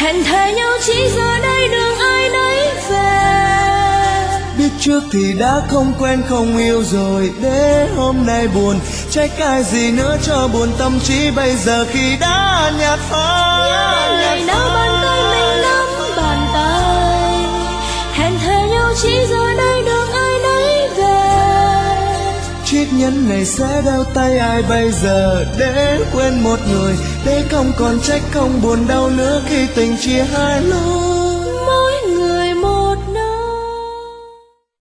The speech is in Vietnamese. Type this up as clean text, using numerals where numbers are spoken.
hẹn thề nhau chỉ giờ đây đường ai nấy về. Biết trước thì đã không quen không yêu rồi, để hôm nay buồn trách ai gì nữa cho buồn tâm trí bây giờ khi đã nhạt phai. Nhớ ngày nào bàn tay mình nắm bàn tay, hẹn thề nhau chỉ giờ đây đường ai nấy về. Chiếc nhẫn này sẽ đeo tay ai bây giờ, để quên một người, để không còn trách không buồn đau nữa khi tình chia hai lối.